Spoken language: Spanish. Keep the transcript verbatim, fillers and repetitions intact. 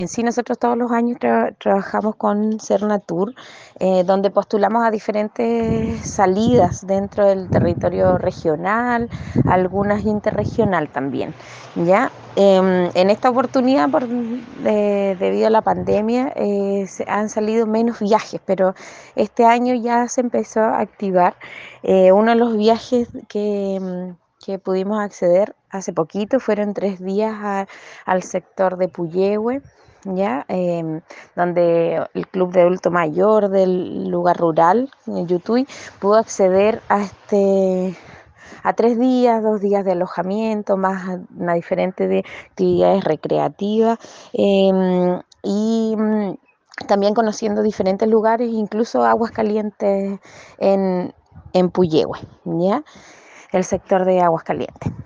En sí, nosotros todos los años tra- trabajamos con Cernatur, eh, donde postulamos a diferentes salidas dentro del territorio regional, algunas interregional también, ¿ya? Em, en esta oportunidad, por, de- debido a la pandemia, eh, se han salido menos viajes, pero este año ya se empezó a activar eh, uno de los viajes que, em, que pudimos acceder hace poquito, fueron tres días a- al sector de Puyehue, ¿ya? Eh, donde el Club de Adulto Mayor del lugar rural, en Yutui, pudo acceder a este a tres días, dos días de alojamiento, más una diferente de actividades recreativas, eh, y mm, también conociendo diferentes lugares, incluso aguas calientes en, en Puyehue, ¿ya? El sector de aguas calientes.